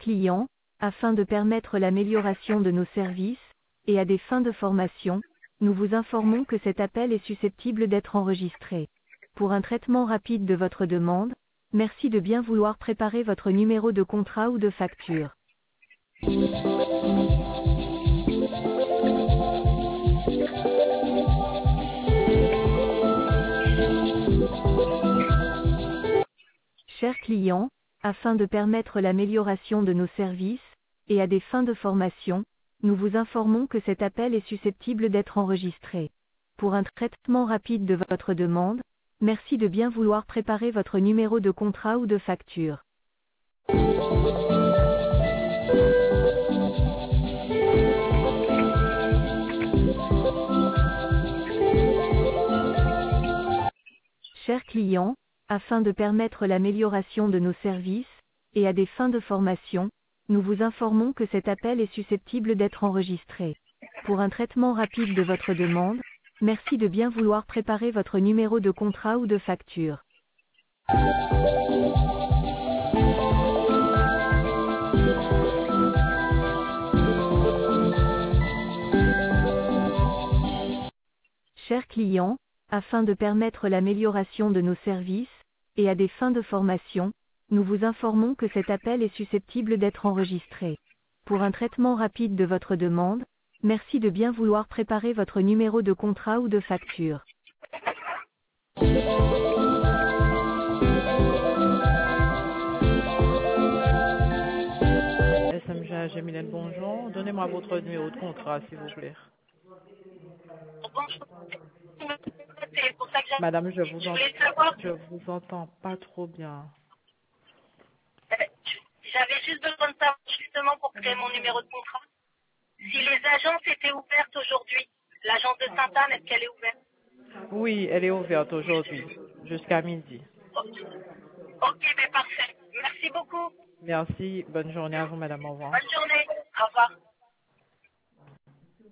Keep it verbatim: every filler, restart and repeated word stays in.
clients, afin de permettre l'amélioration de nos services, et à des fins de formation, nous vous informons que cet appel est susceptible d'être enregistré. Pour un traitement rapide de votre demande, merci de bien vouloir préparer votre numéro de contrat ou de facture. Chers clients, afin de permettre l'amélioration de nos services, et à des fins de formation, nous vous informons que cet appel est susceptible d'être enregistré. Pour un traitement rapide de votre demande, merci de bien vouloir préparer votre numéro de contrat ou de facture. Chers clients, afin de permettre l'amélioration de nos services, et à des fins de formation, nous vous informons que cet appel est susceptible d'être enregistré. Pour un traitement rapide de votre demande, merci de bien vouloir préparer votre numéro de contrat ou de facture. Chers clients, afin de permettre l'amélioration de nos services, et à des fins de formation, nous vous informons que cet appel est susceptible d'être enregistré. Pour un traitement rapide de votre demande, merci de bien vouloir préparer votre numéro de contrat ou de facture. S M G Gemilène, bonjour. Donnez-moi votre numéro de contrat, s'il vous plaît. C'est pour ça que j'ai- Madame, je vous, je en... voulais savoir, je vous entends pas trop bien. euh, j'avais juste besoin de savoir justement pour créer mon numéro de contrat, si les agences étaient ouvertes aujourd'hui. L'agence de Sainte-Anne, est-ce qu'elle est ouverte? Oui, elle est ouverte aujourd'hui, jusqu'à midi. Ok, mais parfait. Merci beaucoup. Merci. Bonne journée à vous, madame. Au revoir. Bonne journée. Au revoir.